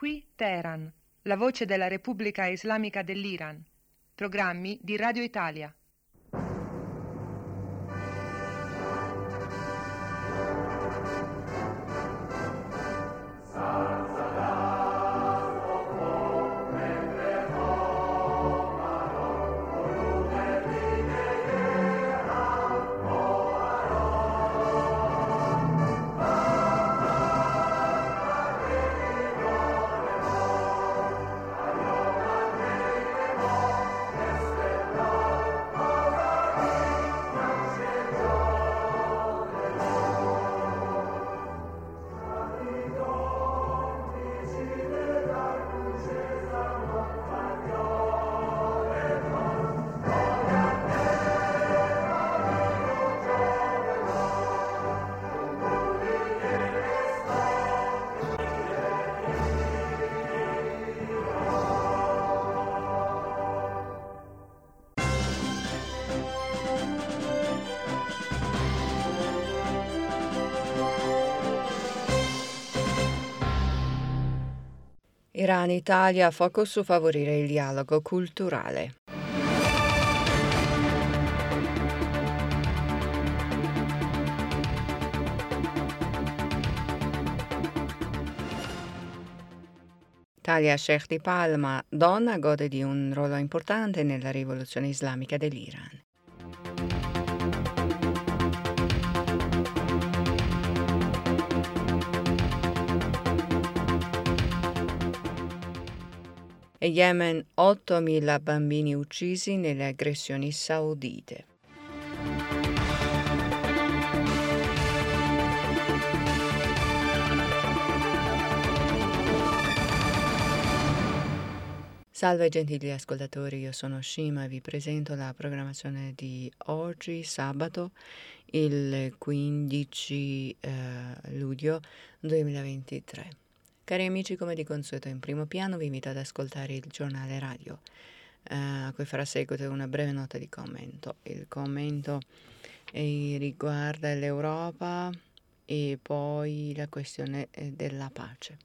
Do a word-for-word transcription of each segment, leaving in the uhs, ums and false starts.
Qui Teheran, la voce della Repubblica Islamica dell'Iran. Programmi di Radio Italia. Iran-Italia, focus su favorire il dialogo culturale. Talia Sheikh di Palma, donna, gode di un ruolo importante nella rivoluzione islamica dell'Iran. E Yemen, ottomila bambini uccisi nelle aggressioni saudite. Salve gentili ascoltatori, io sono Shima e vi presento la programmazione di oggi, sabato, il quindici eh, luglio duemilaventitré. Cari amici, come di consueto in primo piano vi invito ad ascoltare il giornale radio, eh, a cui farà seguito una breve nota di commento. Il commento eh, riguarda l'Europa e poi la questione eh, della pace.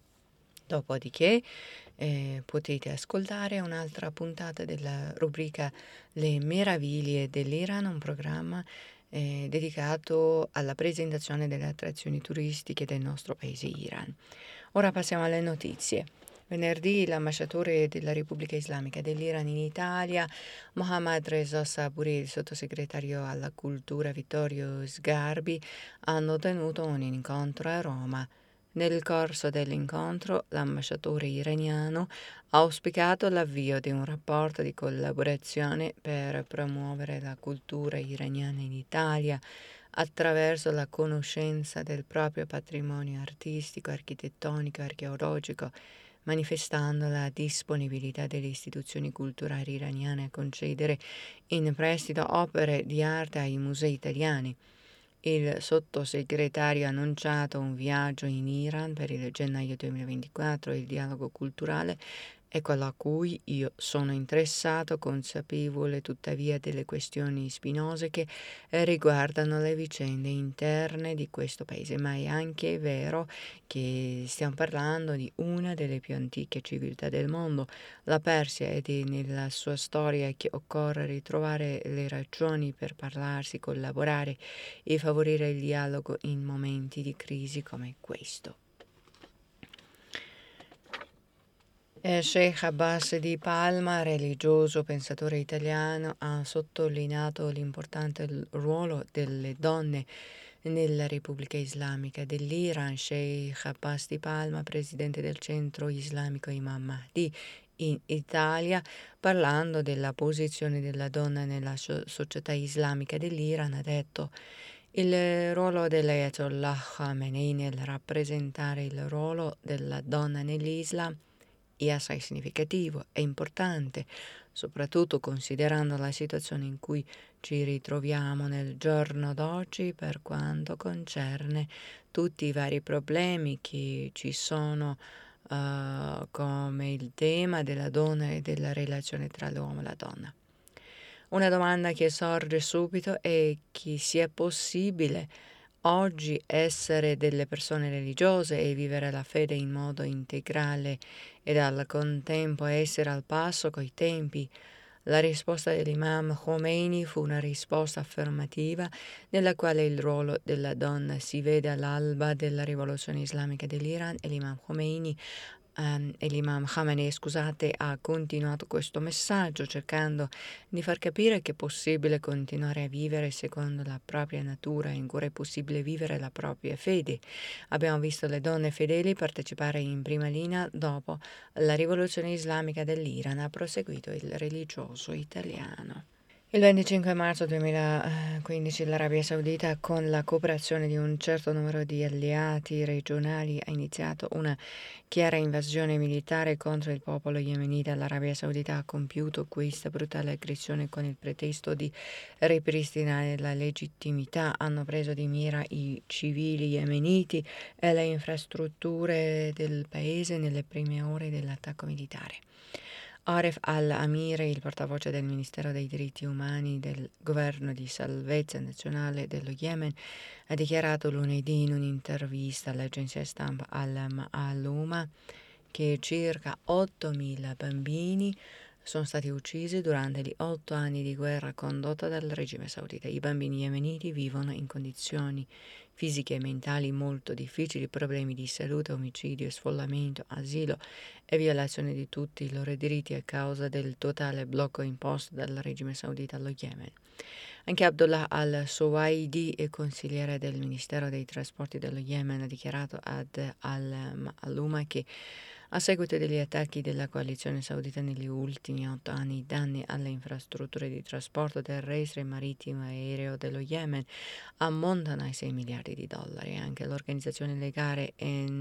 Dopodiché eh, potete ascoltare un'altra puntata della rubrica Le meraviglie dell'Iran, un programma eh, dedicato alla presentazione delle attrazioni turistiche del nostro paese Iran. Ora passiamo alle notizie. Venerdì l'ambasciatore della Repubblica Islamica dell'Iran in Italia, Mohammad Reza Saburi, e il sottosegretario alla cultura Vittorio Sgarbi hanno tenuto un incontro a Roma. Nel corso dell'incontro l'ambasciatore iraniano ha auspicato l'avvio di un rapporto di collaborazione per promuovere la cultura iraniana in Italia attraverso la conoscenza del proprio patrimonio artistico, architettonico e archeologico, manifestando la disponibilità delle istituzioni culturali iraniane a concedere in prestito opere di arte ai musei italiani. Il sottosegretario ha annunciato un viaggio in Iran per il gennaio duemilaventiquattro e il dialogo culturale è quello a cui io sono interessato, consapevole tuttavia delle questioni spinose che riguardano le vicende interne di questo paese, ma è anche vero che stiamo parlando di una delle più antiche civiltà del mondo, la Persia, ed è nella sua storia che occorre ritrovare le ragioni per parlarsi, collaborare e favorire il dialogo in momenti di crisi come questo. Sheikh Abbas di Palma, religioso pensatore italiano, ha sottolineato l'importante ruolo delle donne nella Repubblica Islamica dell'Iran. Sheikh Abbas di Palma, presidente del centro islamico Imam Mahdi in Italia, parlando della posizione della donna nella società islamica dell'Iran, ha detto: il ruolo dell'Ayatollah Khamenei nel rappresentare il ruolo della donna nell'Islam è assai significativo e importante, soprattutto considerando la situazione in cui ci ritroviamo nel giorno d'oggi per quanto concerne tutti i vari problemi che ci sono, uh, come il tema della donna e della relazione tra l'uomo e la donna. Una domanda che sorge subito è che sia possibile oggi essere delle persone religiose e vivere la fede in modo integrale ed al contempo essere al passo coi tempi. La risposta dell'imam Khomeini fu una risposta affermativa nella quale il ruolo della donna si vede all'alba della rivoluzione islamica dell'Iran e l'imam Khomeini ehm, e l'imam Khamenei, scusate, ha continuato questo messaggio cercando di far capire che è possibile continuare a vivere secondo la propria natura e ancora è possibile vivere la propria fede. Abbiamo visto le donne fedeli partecipare in prima linea dopo la rivoluzione islamica dell'Iran, ha proseguito il religioso italiano. Il venticinque marzo duemilaquindici l'Arabia Saudita, con la cooperazione di un certo numero di alleati regionali, ha iniziato una chiara invasione militare contro il popolo yemenita. L'Arabia Saudita ha compiuto questa brutale aggressione con il pretesto di ripristinare la legittimità. Hanno preso di mira i civili yemeniti e le infrastrutture del paese nelle prime ore dell'attacco militare. Aref al-Amir, il portavoce del Ministero dei diritti umani del governo di salvezza nazionale dello Yemen, ha dichiarato lunedì in un'intervista all'agenzia stampa Al-Ma'aluma che circa ottomila bambini sono stati uccisi durante gli otto anni di guerra condotta dal regime saudita. I bambini yemeniti vivono in condizioni fisiche e mentali molto difficili, problemi di salute, omicidio, sfollamento, asilo e violazione di tutti i loro diritti a causa del totale blocco imposto dal regime saudita allo Yemen. Anche Abdullah al-Suwaidi, consigliere del Ministero dei Trasporti dello Yemen, ha dichiarato ad Al-Ma'aluma che a seguito degli attacchi della coalizione saudita negli ultimi otto anni, i danni alle infrastrutture di trasporto terrestre, marittimo e aereo dello Yemen ammontano ai sei miliardi di dollari. Anche l'organizzazione legale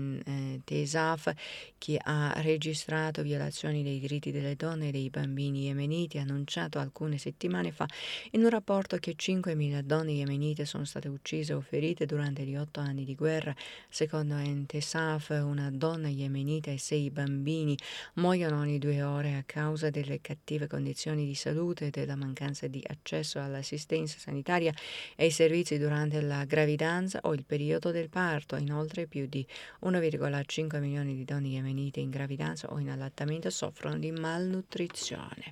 T S A F, che ha registrato violazioni dei diritti delle donne e dei bambini yemeniti, ha annunciato alcune settimane fa in un rapporto che cinquemila donne yemenite sono state uccise o ferite durante gli otto anni di guerra. Secondo T S A F, una donna yemenita e sei bambini muoiono ogni due ore a causa delle cattive condizioni di salute e della mancanza di accesso all'assistenza sanitaria e ai servizi durante la gravidanza o il periodo del parto. Inoltre più di uno virgola cinque milioni di donne yemenite in gravidanza o in allattamento soffrono di malnutrizione.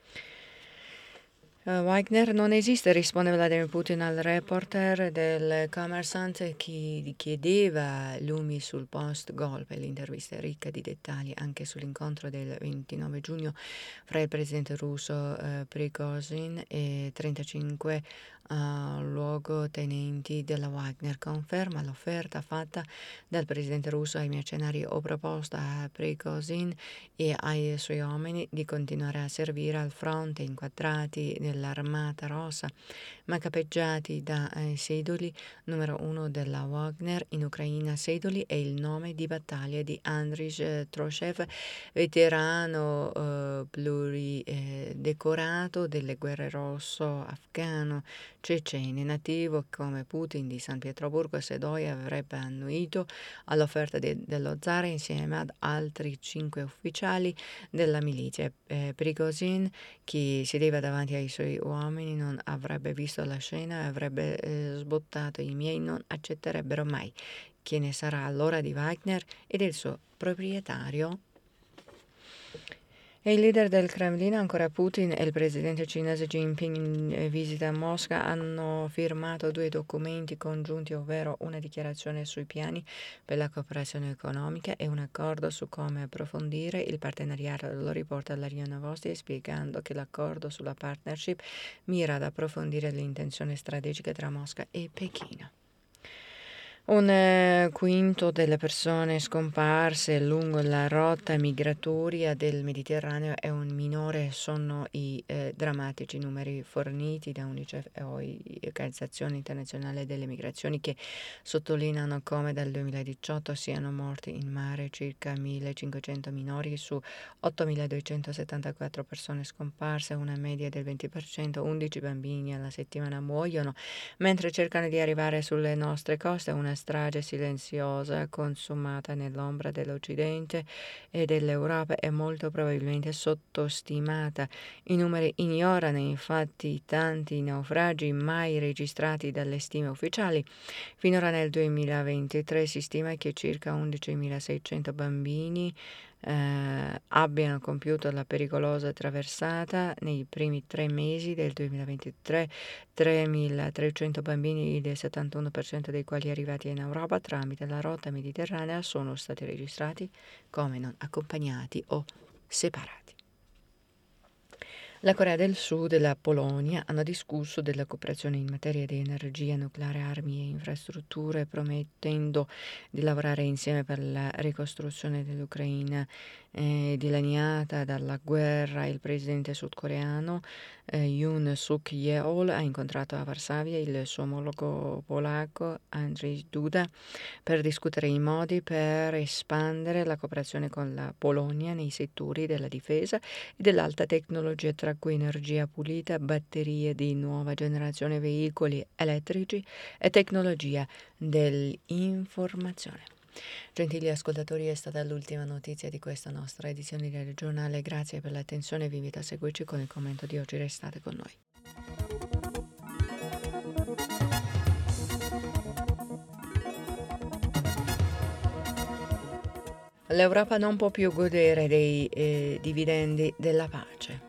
Uh, Wagner non esiste, risponde Vladimir Putin al reporter del Kommersant che chiedeva lumi sul post-golpe. L'intervista è ricca di dettagli anche sull'incontro del ventinove giugno fra il presidente russo uh, Prigozhin e trentacinque uh, luogotenenti della Wagner. Conferma l'offerta fatta dal presidente russo ai mercenari o proposta a Prigozhin e ai suoi uomini di continuare a servire al fronte inquadrati dell'Armata Rossa, ma capeggiati da eh, Sedoli, numero uno della Wagner in Ucraina. Sedoli è il nome di battaglia di Andriy eh, Troshev, veterano eh, pluridecorato eh, delle guerre rosso afgano cecene, nativo come Putin di San Pietroburgo e Sedoia avrebbe annuito all'offerta de- dello zar insieme ad altri cinque ufficiali della milizia. Eh, Prigozhin, che sedeva davanti ai suoi uomini, non avrebbe visto la scena e avrebbe eh, sbottato: i miei non accetterebbero mai. Chi ne sarà allora di Wagner e del suo proprietario? E il leader del Cremlino, ancora Putin, e il presidente cinese Xi Jinping in visita a Mosca hanno firmato due documenti congiunti, ovvero una dichiarazione sui piani per la cooperazione economica e un accordo su come approfondire il partenariato. Lo riporta la RIA Novosti, spiegando che l'accordo sulla partnership mira ad approfondire l'intenzione strategica tra Mosca e Pechino. Un eh, quinto delle persone scomparse lungo la rotta migratoria del Mediterraneo è un minore, sono i eh, drammatici numeri forniti da UNICEF e Organizzazione Internazionale delle Migrazioni, che sottolineano come dal duemiladiciotto siano morti in mare circa millecinquecento minori su ottomiladuecentosettantaquattro persone scomparse, una media del venti per cento. undici bambini alla settimana muoiono mentre cercano di arrivare sulle nostre coste, una una strage silenziosa consumata nell'ombra dell'Occidente e dell'Europa è molto probabilmente sottostimata. I numeri ignorano infatti tanti naufragi mai registrati dalle stime ufficiali. Finora nel duemilaventitré si stima che circa undicimilaseicento bambini eh, abbiano compiuto la pericolosa traversata. Nei primi tre mesi del duemilaventitré tremilatrecento bambini, il settantuno per cento dei quali arrivati in Europa tramite la rotta mediterranea, sono stati registrati come non accompagnati o separati. La Corea del Sud e la Polonia hanno discusso della cooperazione in materia di energia nucleare, armi e infrastrutture, promettendo di lavorare insieme per la ricostruzione dell'Ucraina eh, dilaniata dalla guerra. Il presidente sudcoreano eh, Yoon Suk Yeol ha incontrato a Varsavia il suo omologo polacco Andrzej Duda per discutere i modi per espandere la cooperazione con la Polonia nei settori della difesa e dell'alta tecnologia, tra cui energia pulita, batterie di nuova generazione, veicoli elettrici e tecnologia dell'informazione. Gentili ascoltatori, è stata l'ultima notizia di questa nostra edizione del giornale. Grazie per l'attenzione, vi invito a seguirci con il commento di oggi. Restate con noi. L'Europa non può più godere dei eh, dividendi della pace.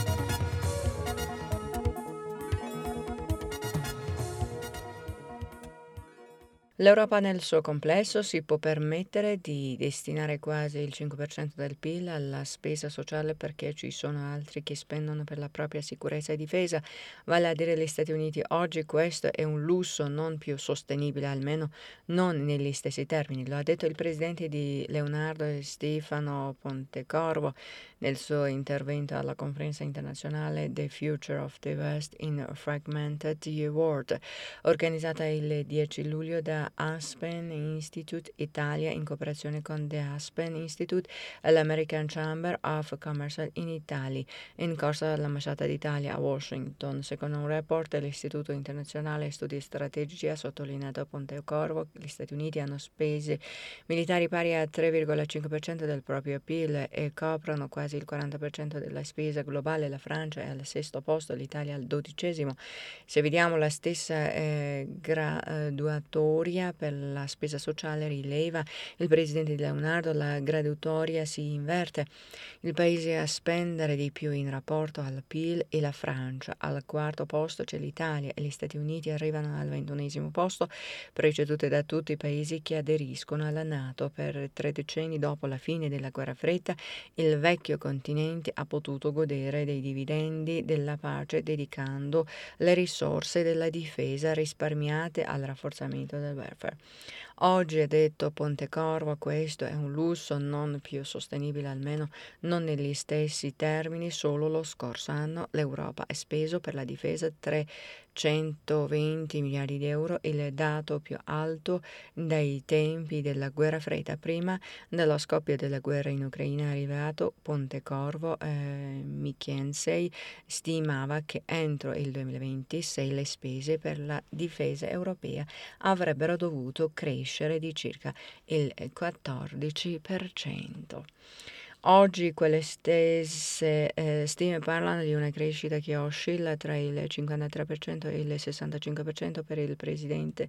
L'Europa nel suo complesso si può permettere di destinare quasi il cinque per cento del P I L alla spesa sociale perché ci sono altri che spendono per la propria sicurezza e difesa, vale a dire gli Stati Uniti. Oggi questo è un lusso non più sostenibile, almeno non negli stessi termini. Lo ha detto il presidente di Leonardo Stefano Pontecorvo nel suo intervento alla conferenza internazionale The Future of the West in a Fragmented World, organizzata il dieci luglio da Aspen Institute Italia in cooperazione con The Aspen Institute e l'American Chamber of Commerce in Italy, in corso all'Ambasciata d'Italia a Washington. Secondo un report dell'Istituto Internazionale Studi Strategici, ha sottolineato Pontecorvo, gli Stati Uniti hanno spese militari pari a tre virgola cinque per cento del proprio P I L e coprono quasi il quaranta per cento della spesa globale. La Francia è al sesto posto, l'Italia al dodicesimo. Se vediamo la stessa eh, graduatoria per la spesa sociale, rileva il presidente di Leonardo, la graduatoria si inverte. Il paese a spendere di più in rapporto al P I L è la Francia, al quarto posto c'è l'Italia e gli Stati Uniti arrivano al ventunesimo posto, precedute da tutti i paesi che aderiscono alla NATO. Per tre decenni dopo la fine della guerra fredda, il vecchio continente ha potuto godere dei dividendi della pace dedicando le risorse della difesa risparmiate al rafforzamento del welfare. Oggi, ha detto Pontecorvo, questo è un lusso non più sostenibile, almeno non negli stessi termini. Solo lo scorso anno l'Europa ha speso per la difesa trecentoventi miliardi di euro, il dato più alto dai tempi della guerra fredda. Prima dello scoppio della guerra in Ucraina è arrivato Pontecorvo, eh, McKinsey stimava che entro il duemilaventisei le spese per la difesa europea avrebbero dovuto crescere di circa il quattordici per cento. Oggi quelle stesse eh, stime parlano di una crescita che oscilla tra il cinquantatré per cento e il sessantacinque per cento per il presidente.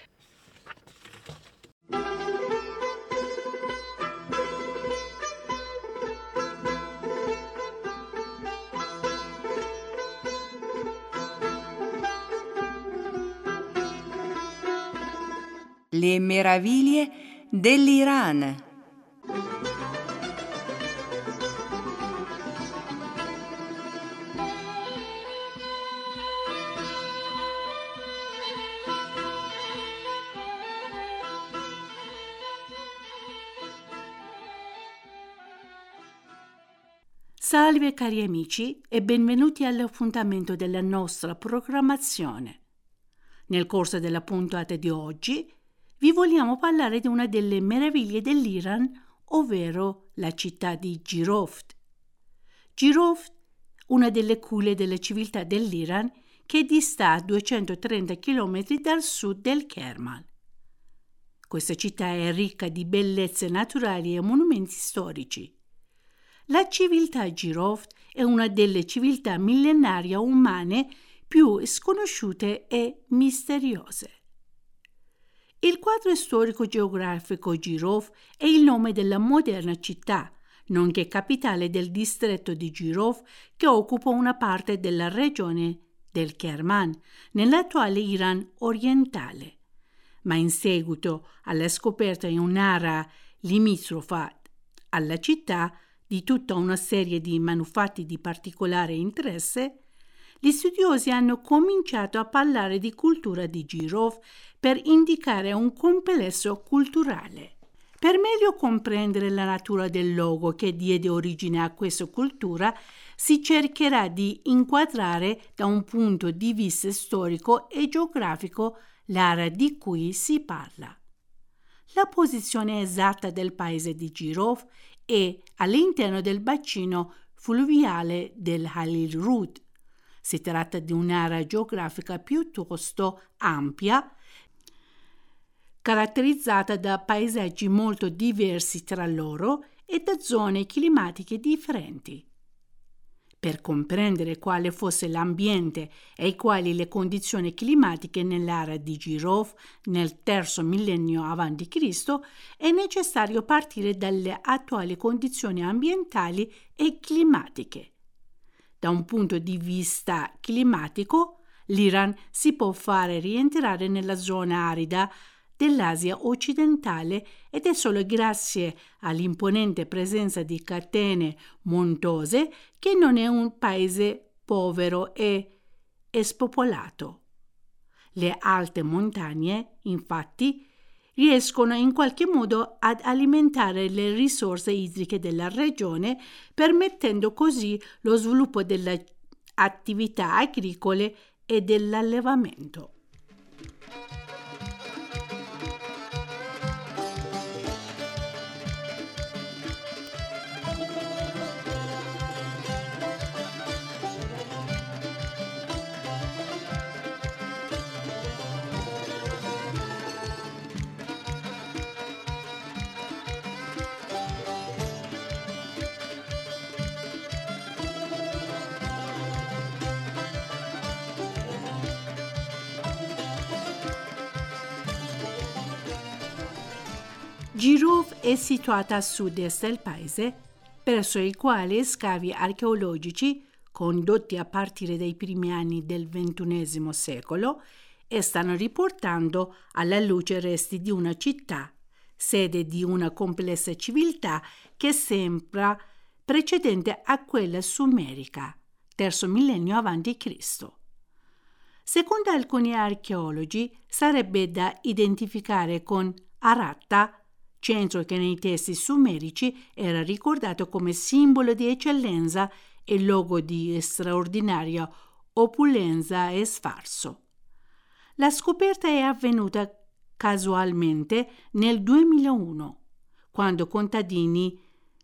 Le meraviglie dell'Iran. Salve cari amici e benvenuti all'appuntamento della nostra programmazione. Nel corso della puntata di oggi vi vogliamo parlare di una delle meraviglie dell'Iran, ovvero la città di Giroft. Giroft, una delle culle della civiltà dell'Iran, che dista a duecentotrenta chilometri dal sud del Kerman. Questa città è ricca di bellezze naturali e monumenti storici. La civiltà Jirov è una delle civiltà millenarie umane più sconosciute e misteriose. Il quadro storico-geografico Jirov è il nome della moderna città, nonché capitale del distretto di Jirov, che occupa una parte della regione del Kerman, nell'attuale Iran orientale. Ma in seguito alla scoperta in un'area limitrofa alla città di tutta una serie di manufatti di particolare interesse, gli studiosi hanno cominciato a parlare di cultura di Jirov per indicare un complesso culturale. Per meglio comprendere la natura del luogo che diede origine a questa cultura, si cercherà di inquadrare da un punto di vista storico e geografico l'area di cui si parla. La posizione esatta del paese di Jirov è all'interno del bacino fluviale del Halil Rud. Si tratta di un'area geografica piuttosto ampia, caratterizzata da paesaggi molto diversi tra loro e da zone climatiche differenti. Per comprendere quale fosse l'ambiente e quali le condizioni climatiche nell'area di Jirov nel terzo millennio avanti Cristo, è necessario partire dalle attuali condizioni ambientali e climatiche. Da un punto di vista climatico, l'Iran si può fare rientrare nella zona arida dell'Asia occidentale ed è solo grazie all'imponente presenza di catene montuose che non è un paese povero e spopolato. Le alte montagne, infatti, riescono in qualche modo ad alimentare le risorse idriche della regione, permettendo così lo sviluppo delle attività agricole e dell'allevamento. Jirov è situata a sud-est del paese, presso i quali scavi archeologici, condotti a partire dai primi anni del ventunesimo secolo, stanno riportando alla luce resti di una città, sede di una complessa civiltà che sembra precedente a quella sumerica, terzo millennio avanti Cristo. Secondo alcuni archeologi, sarebbe da identificare con Aratta, centro che nei testi sumerici era ricordato come simbolo di eccellenza e luogo di straordinaria opulenza e sfarzo. La scoperta è avvenuta casualmente nel duemilauno, quando contadini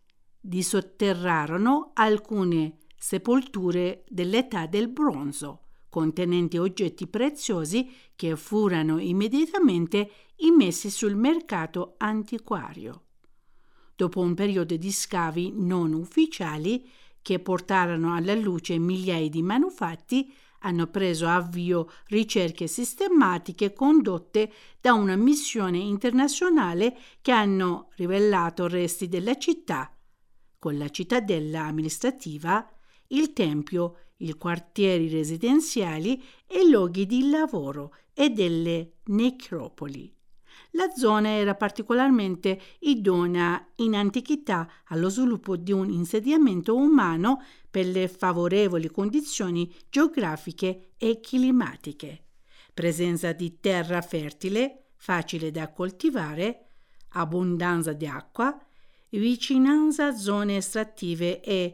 disotterrarono alcune sepolture dell'età del bronzo, contenenti oggetti preziosi che furono immediatamente immessi sul mercato antiquario. Dopo un periodo di scavi non ufficiali che portarono alla luce migliaia di manufatti, hanno preso avvio ricerche sistematiche condotte da una missione internazionale che hanno rivelato resti della città, con la cittadella amministrativa, il tempio, i quartieri residenziali e luoghi di lavoro e delle necropoli. La zona era particolarmente idonea in antichità allo sviluppo di un insediamento umano per le favorevoli condizioni geografiche e climatiche, presenza di terra fertile, facile da coltivare, abbondanza di acqua, vicinanza a zone estrattive e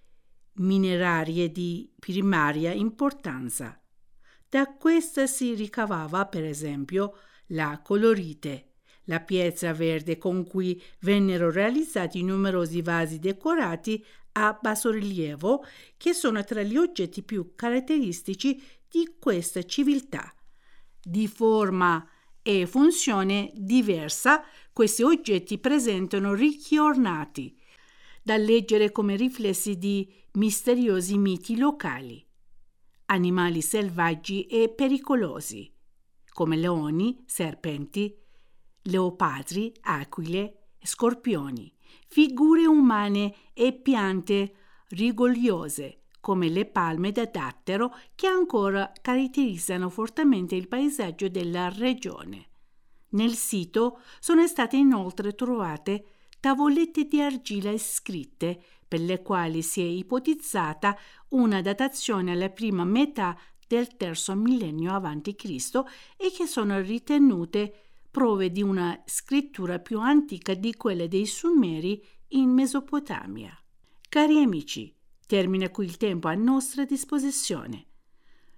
minerarie di primaria importanza. Da questa si ricavava, per esempio, la colorite, la pietra verde con cui vennero realizzati numerosi vasi decorati a bassorilievo che sono tra gli oggetti più caratteristici di questa civiltà. Di forma e funzione diversa, questi oggetti presentano ricchi ornati, da leggere come riflessi di misteriosi miti locali. Animali selvaggi e pericolosi, come leoni, serpenti, leopardi, aquile, scorpioni, figure umane e piante rigogliose, come le palme da dattero, che ancora caratterizzano fortemente il paesaggio della regione. Nel sito sono state inoltre trovate tavolette di argilla scritte, per le quali si è ipotizzata una datazione alla prima metà del terzo millennio avanti Cristo e che sono ritenute prove di una scrittura più antica di quella dei Sumeri in Mesopotamia. Cari amici, termina qui il tempo a nostra disposizione.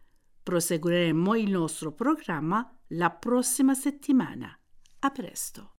Proseguiremo il nostro programma la prossima settimana. A presto.